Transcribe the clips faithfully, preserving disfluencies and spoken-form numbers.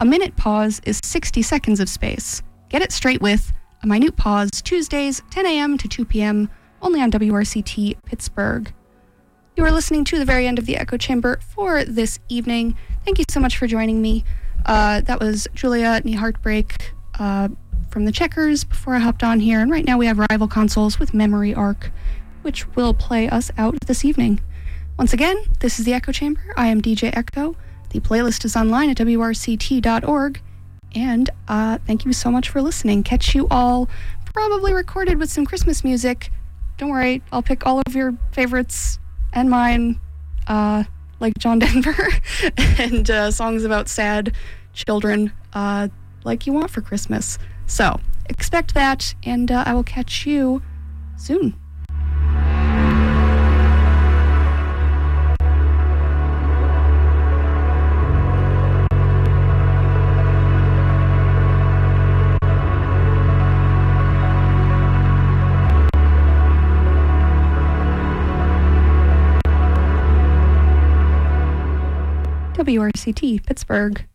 A minute pause is sixty seconds of space. Get it straight with A Minute Pause, Tuesdays, ten a.m. to two p.m., only on W R C T Pittsburgh. You are listening to the very end of the Echo Chamber for this evening. Thank you so much for joining me. Uh, that was Julia Knee Heartbreak uh, from the Checkers before I hopped on here. And right now we have Rival Consoles with Memory Arc, which will play us out this evening. Once again, this is the Echo Chamber. I am D J Echo. The playlist is online at W R C T dot org. And uh, thank you so much for listening. Catch you all probably recorded with some Christmas music. Don't worry, I'll pick all of your favorites and mine, uh, like John Denver, and uh, songs about sad children, uh, like you want for Christmas. So, expect that, and uh, I will catch you soon. W R C T Pittsburgh.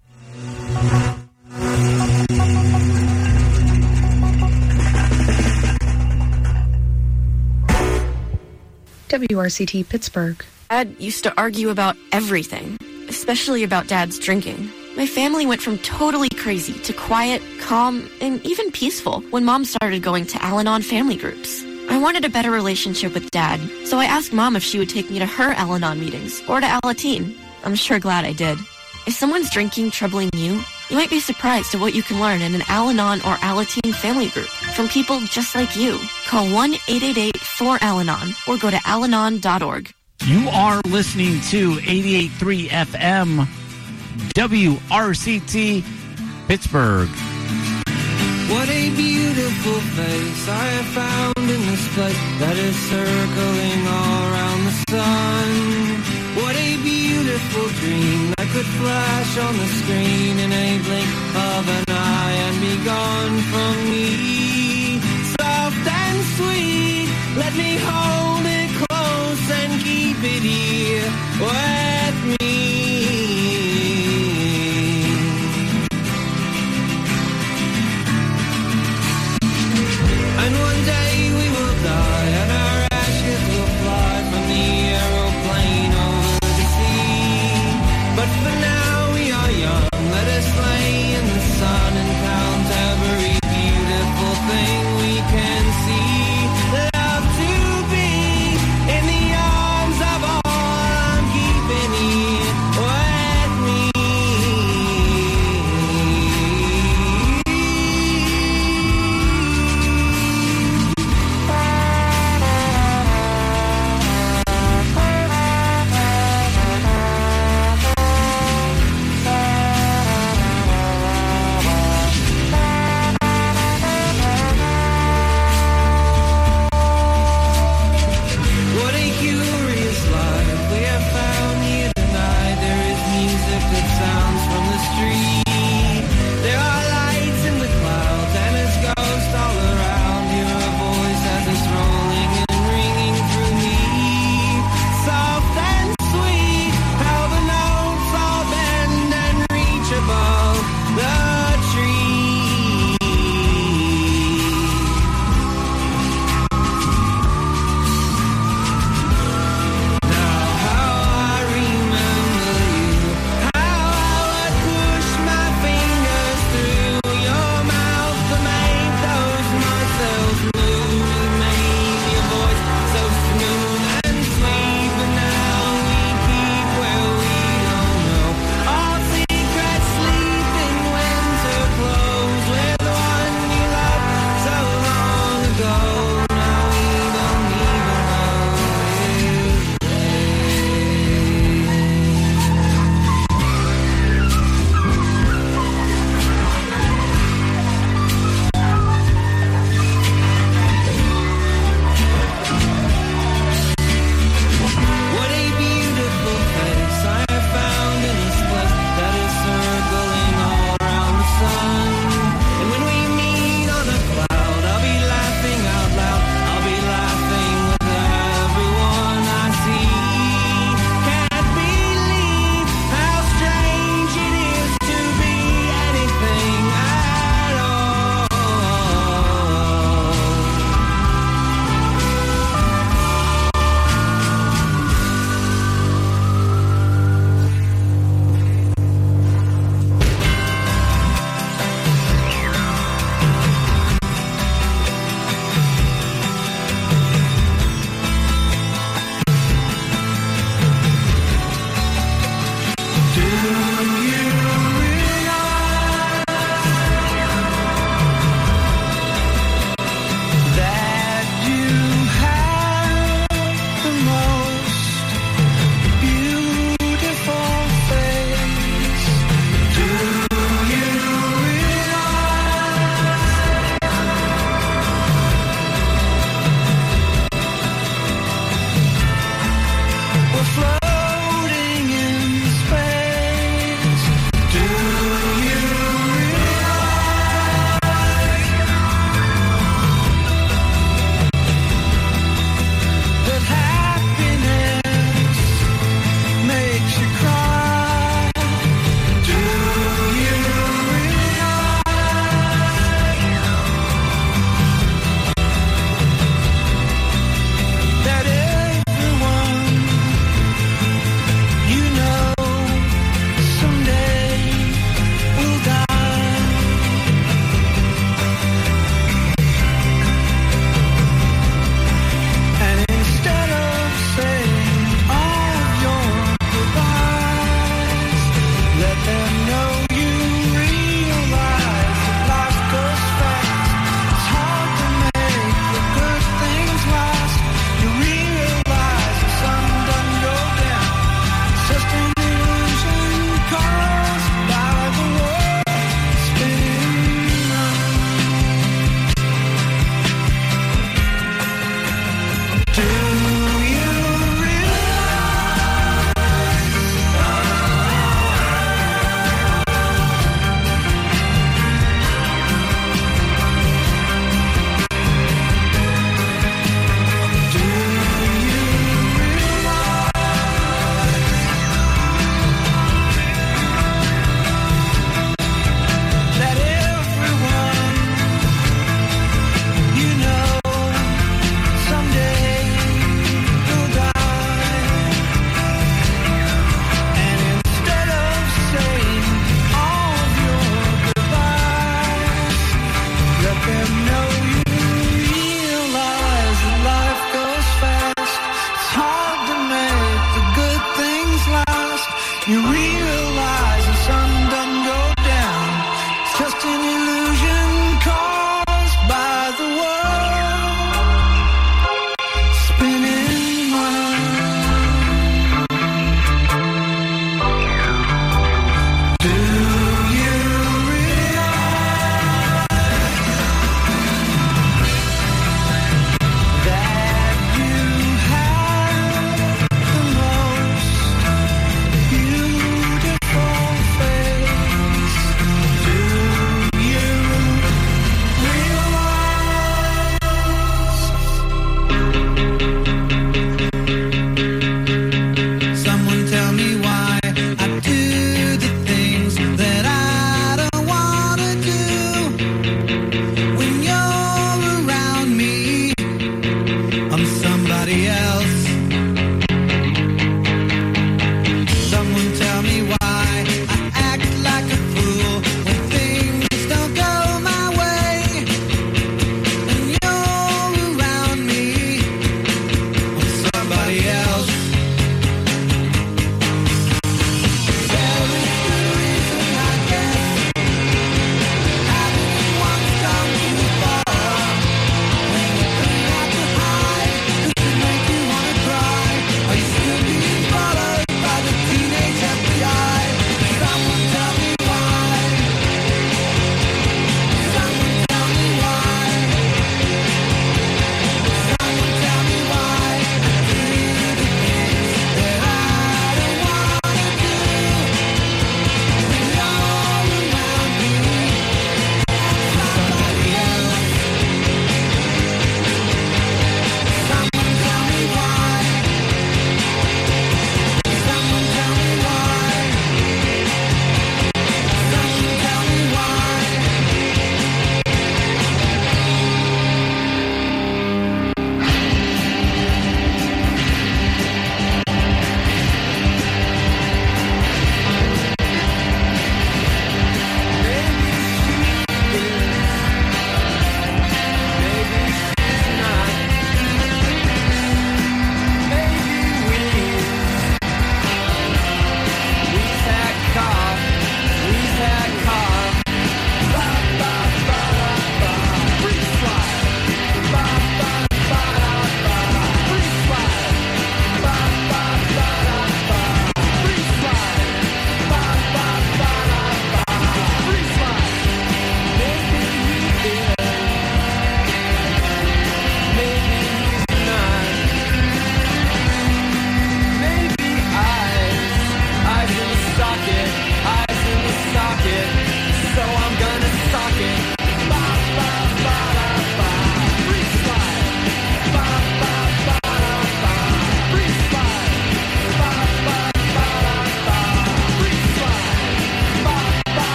W R C T Pittsburgh. Dad used to argue about everything, especially about Dad's drinking. My family went from totally crazy to quiet, calm, and even peaceful when Mom started going to Al-Anon family groups. I wanted a better relationship with Dad, so I asked Mom if she would take me to her Al-Anon meetings or to Alateen. I'm sure glad I did. If someone's drinking troubling you, you might be surprised at what you can learn in an Al-Anon or Alateen family group from people just like you. Call one eight eight eight four Al Anon or go to al anon dot org. You are listening to eighty-eight point three F M W R C T Pittsburgh. What a beautiful face I have found in this place that is circling all around the sun. What a beautiful dream that could flash on the screen in a blink of an eye and be gone from me. Soft and sweet, let me hold it close and keep it here with me. And one day we will die and our ashes will fly from the aeroplane over the sea. But for now we are young, let us lay in the sun and count every beautiful thing we can see. Love to be in the arms of all I'm keeping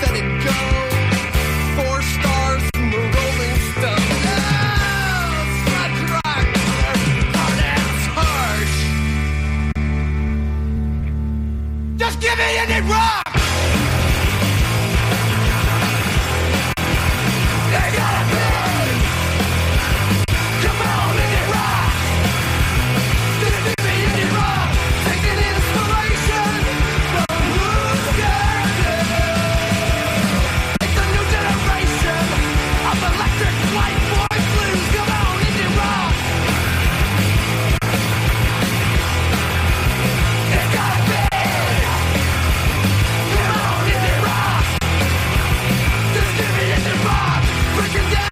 let it go. Four stars from the Rolling Stones. Oh, sludge rock, hard ass harsh. Just give me any rock. They gotta be. Come on, any rock. Just give me any rock. Taking inspiration from who's got it. It's a new generation of electric white boy blues. Come on, indie rock. It gotta be. Come on, indie rock. Just give me indie rock. Breaking down.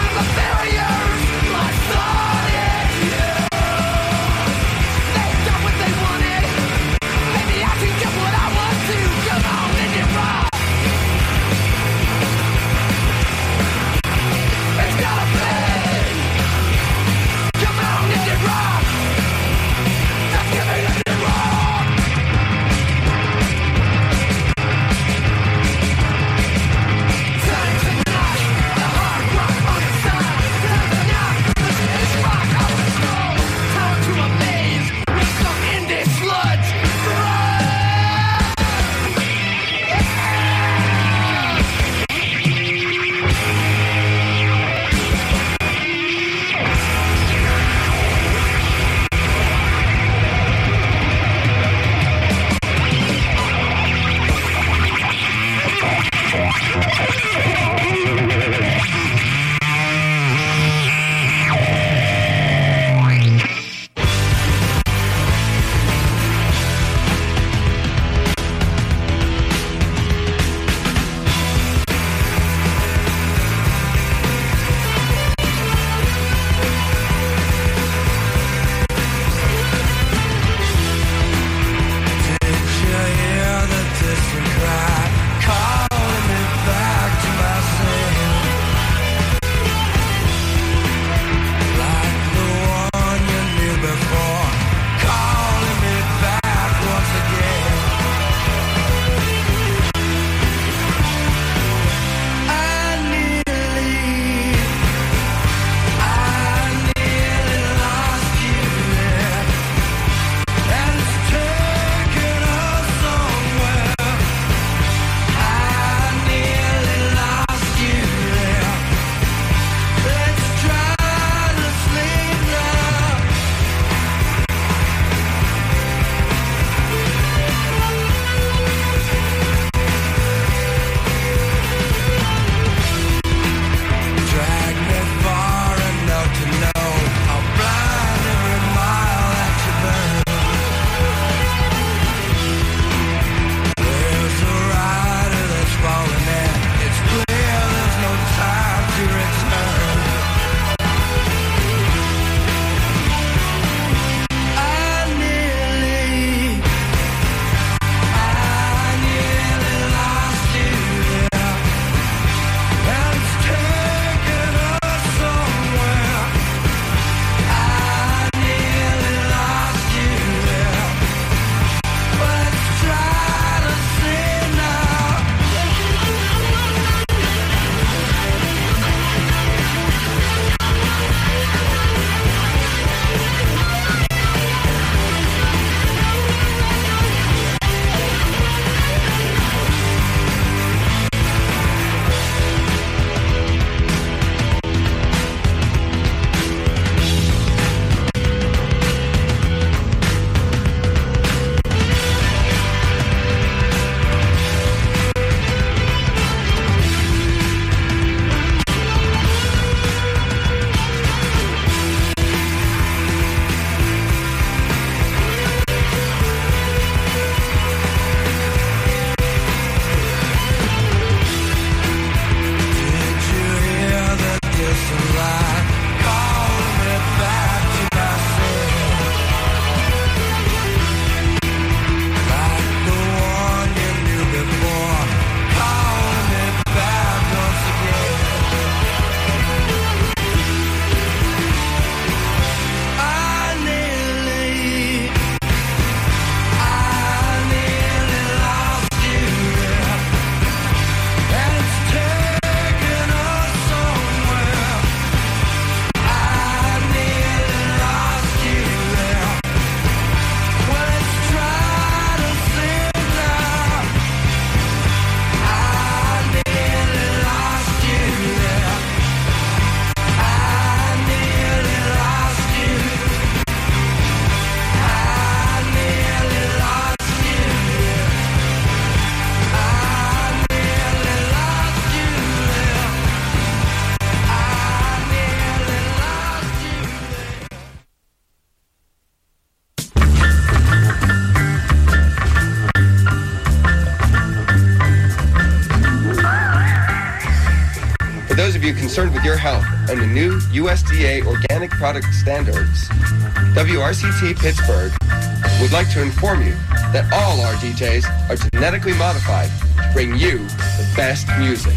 For those of you concerned with your health and the new U S D A organic product standards, W R C T Pittsburgh would like to inform you that all our D Js are genetically modified to bring you the best music.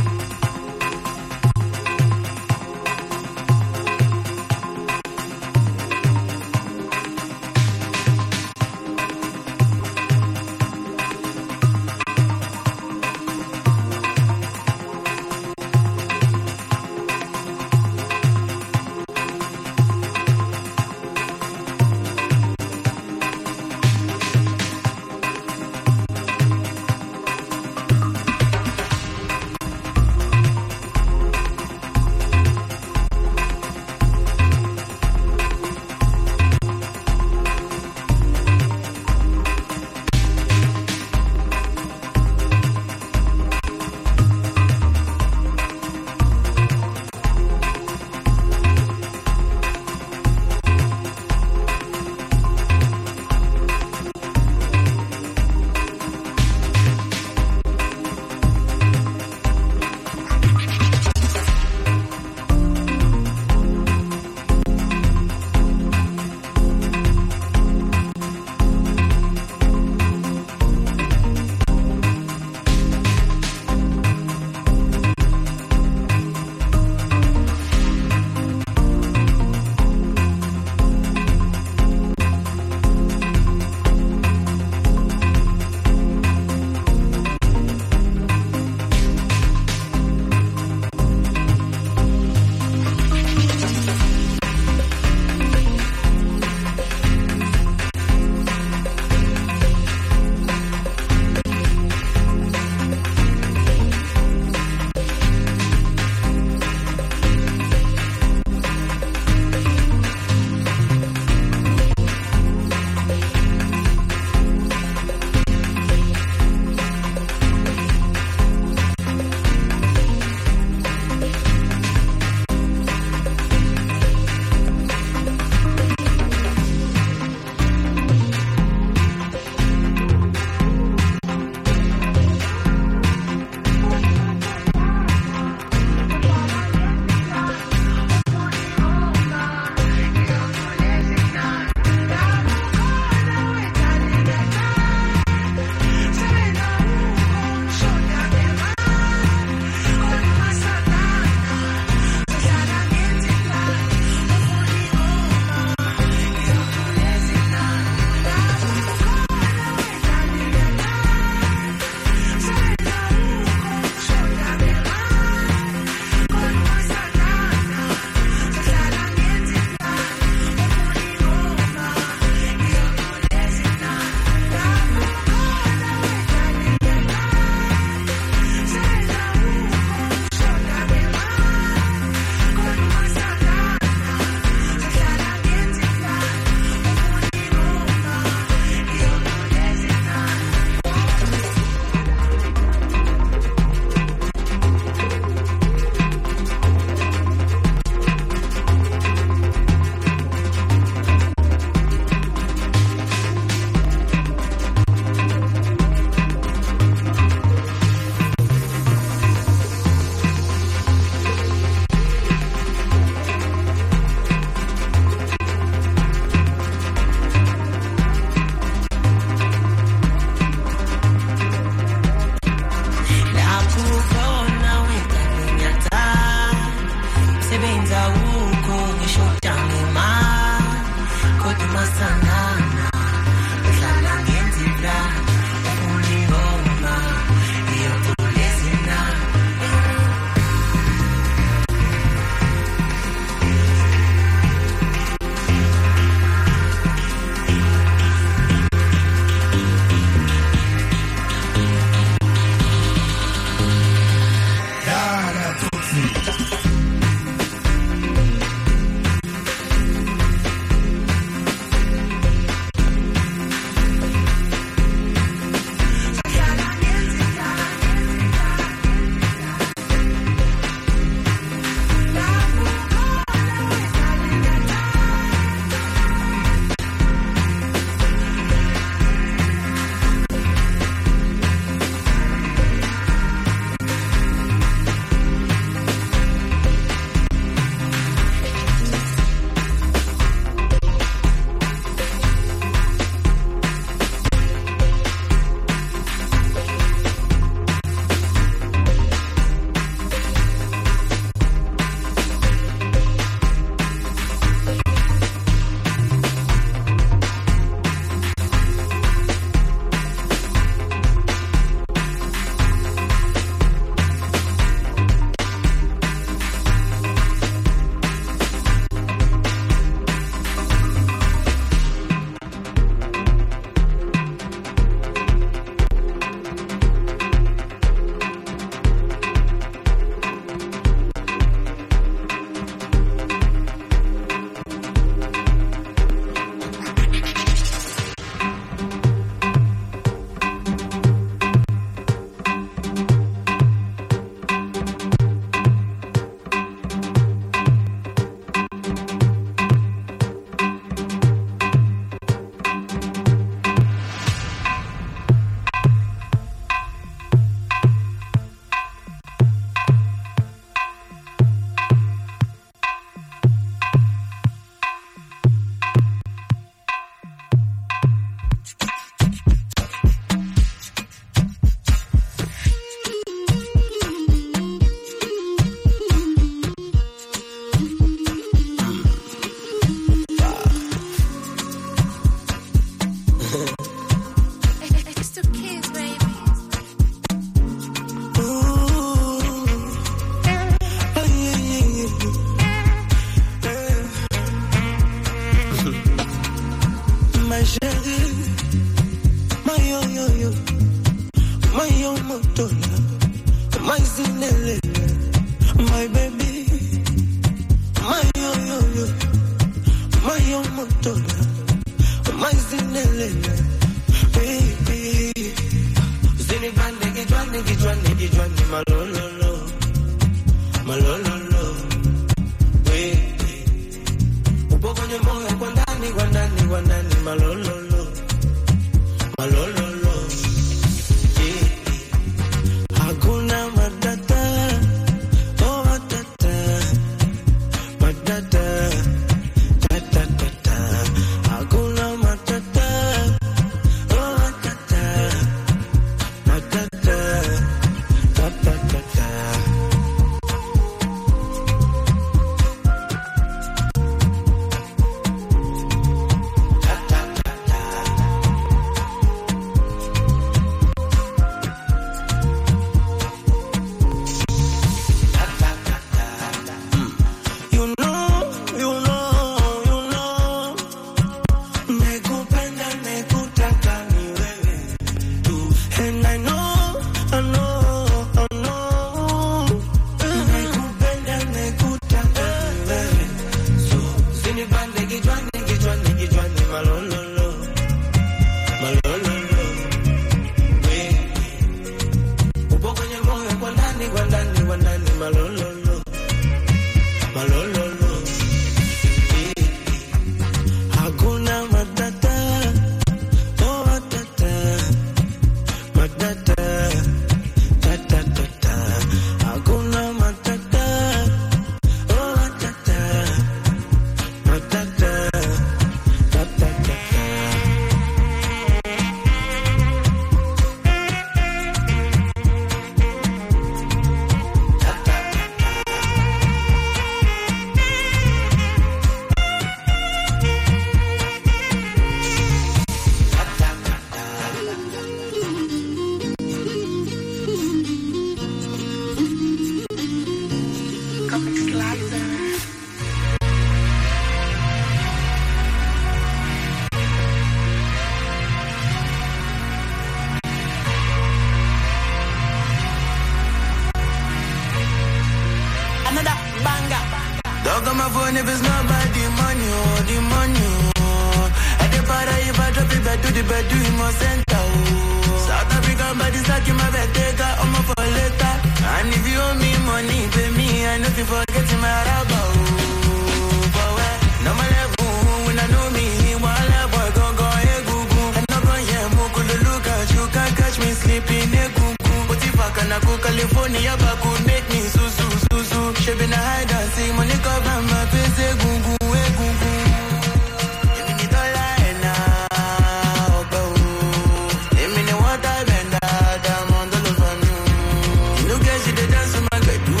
my phone if it's not about the money, oh, the money, oh. At the para, if I drop it back to the bed, do it more center, oh. South African body stuck in my bed, take out on my for later. And if you owe me money, pay me, I know if you forget my rubber, oh. But where, no my level, when I know me, while I boy, go, go, hey, goo, goo. I'm not going to hear more, could look at you, can't catch me sleeping, hey, goo, goo. But if I can, I go California, but could make me so, so, so, so. She been a hide and see money cover my face, hey, goo, goo, hey, goo, goo. Give me the dollar and now, oh, give me the water, bend that, I'm on the love from you. You know, guys, you did dance with my good, oh,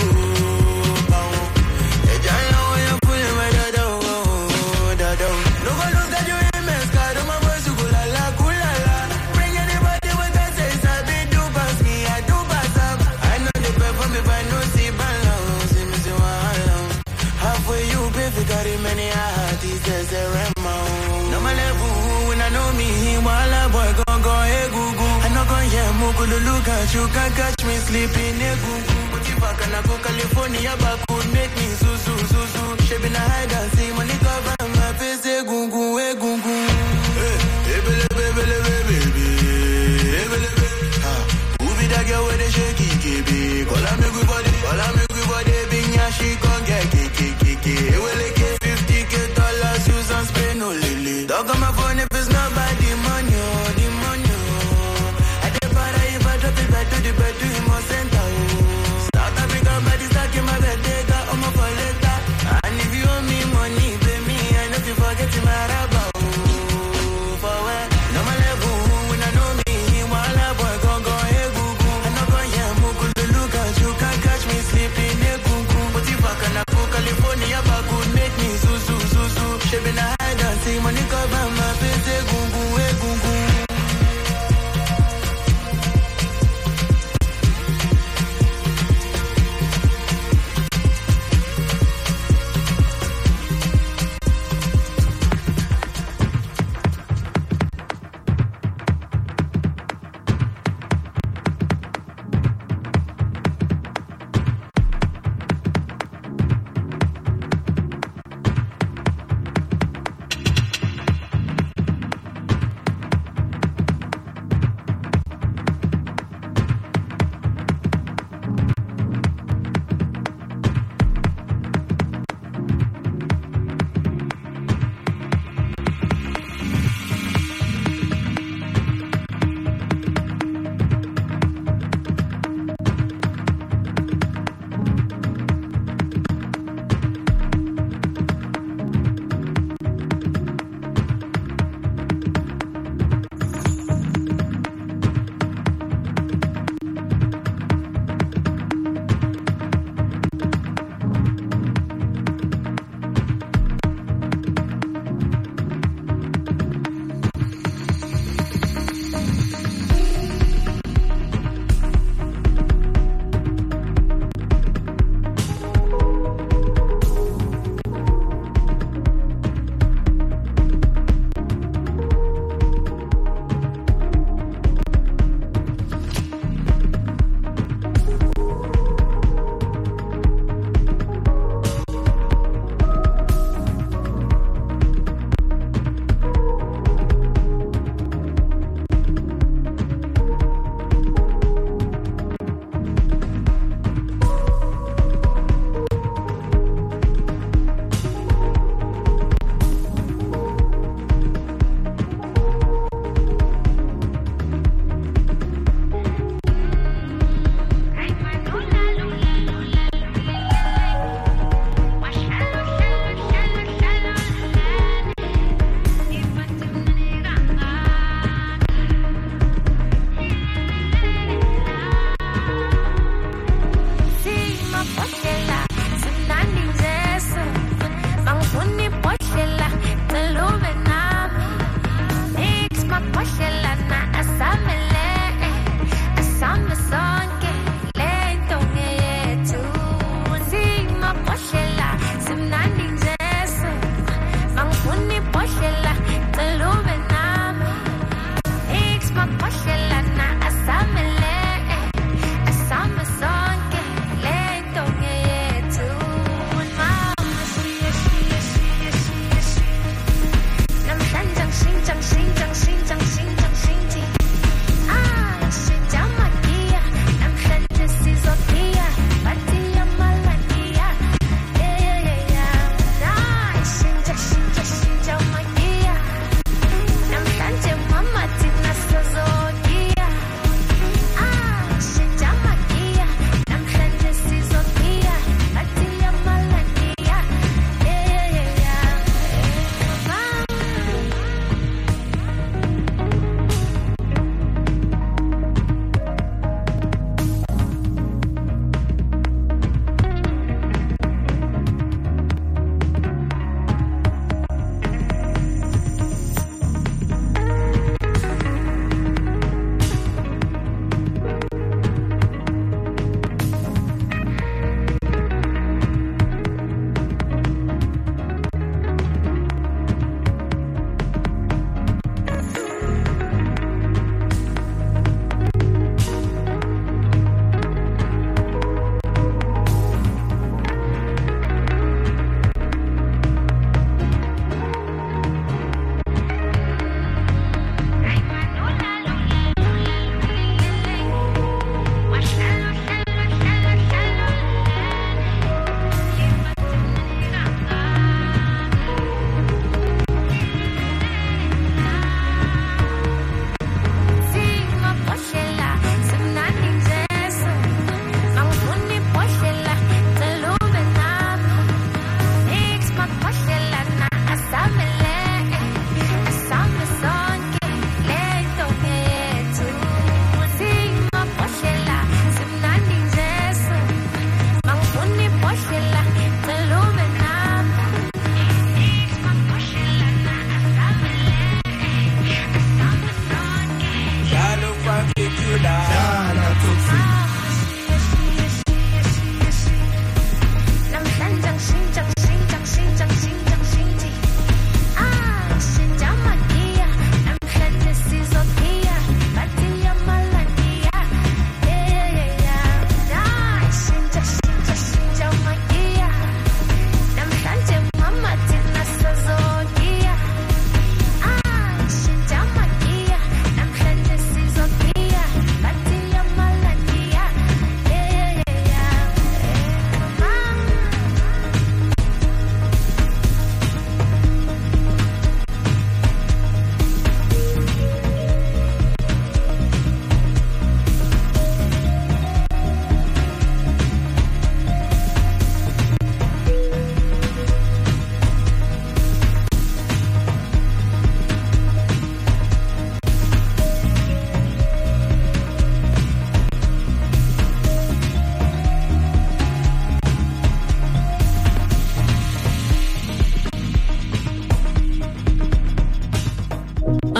hey, I know when you're pulling my dad, oh, dad, oh. No one knows that you're immense, God, oh, my voice, you go la la, cool la la. Bring anybody with that says, I be do pass me, I do pass up. I know they perform if I know see balance, see me see one. Halfway you pay for got it many artists, there's a remo. No my level, when I know me, while I boy go go, hey, goo, goo. I know go, yeah, moko to look at you, can't catch me sleeping, hey, goo, goo. But if I can, I go California, but could make me so, so, so, so. She been a hide and see money cover my face, hey, goo, goo, hey, goo, goo. Hey, hey, baby, baby, baby, baby. Who be that girl with the shaky, baby? Call her me good body, call her me good body, big yeah, she gon' get kick, kick, kick, kick. Hey, well, like fifty K dollars, use and spend no lily. Dog on my phone if it's not by the money, oh, the money, oh. At the para, if I drop it back to the bed, do it more center, oh. South African body stuck in my bed, take out on my for later. And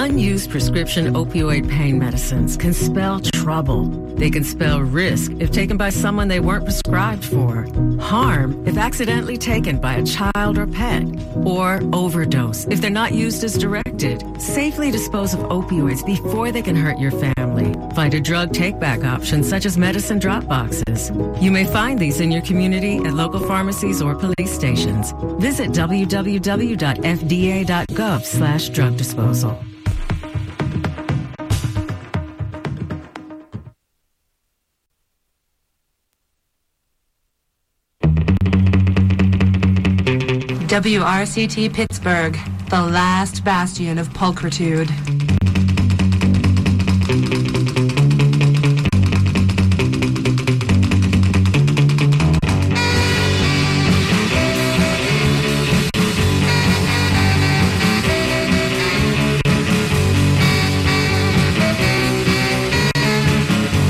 Unused prescription opioid pain medicines can spell trouble. They can spell risk if taken by someone they weren't prescribed for, harm if accidentally taken by a child or pet, or overdose if they're not used as directed. Safely dispose of opioids before they can hurt your family. Find a drug take-back option such as medicine drop boxes. You may find these in your community at local pharmacies or police stations. Visit w w w dot f d a dot gov slash drug disposal. W R C T Pittsburgh, the last bastion of pulchritude.